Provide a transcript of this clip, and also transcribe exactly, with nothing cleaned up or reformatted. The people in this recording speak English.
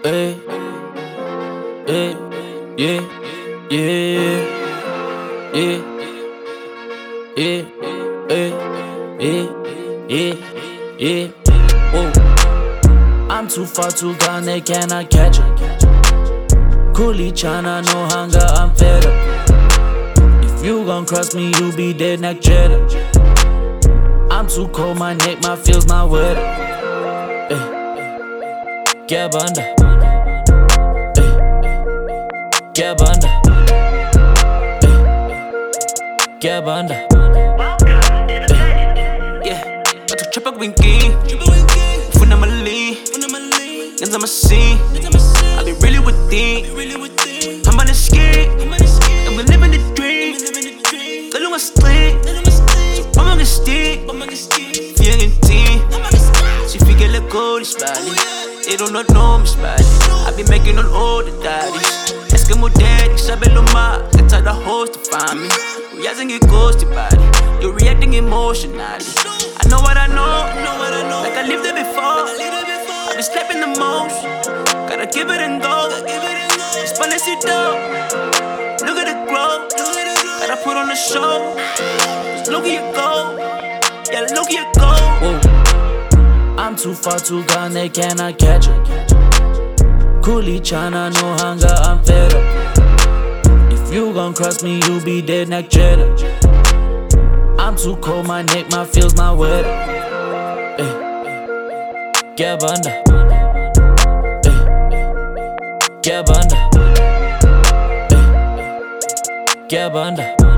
Hey, hey, yeah, yeah, yeah, yeah, yeah, yeah, yeah, yeah. Whoa. I'm too far too gone, they cannot catch it. Coolie China, no hunger, I'm fed up. If you gon' cross me, you be dead neck cheddar. I'm too cold, my neck, my feels not wet. Hey. Get bunda. Get bunda, get bunda. Yeah, jag tog trappa winky. Ufuna mali, ganza masi. I be really with it. I'm on the skate, I'm living the dream. Galunga street, so I'm on the stick. Feeling tea, she figure let go this body. They don't not know me body. I be making on all the daddies. Eskimo daddy, sabi luma, I tell the host to find me. We hasn't get ghosted body. You're reacting emotionally. I know what I know, like I lived it before. I been slapping the most, gotta give it and go. It's Palecito, look at the growth. Gotta put on the show. Just look at you go, yeah, look at you go. Whoa. I'm too far too gone, they cannot catch it. Coolie China, no hunger, I'm fed up. If you gon' cross me, you be dead neck cheddar. I'm too cold, my neck, my feels not wet. Hey. Get bunda. Hey. Get bunda. Hey. Get bunda.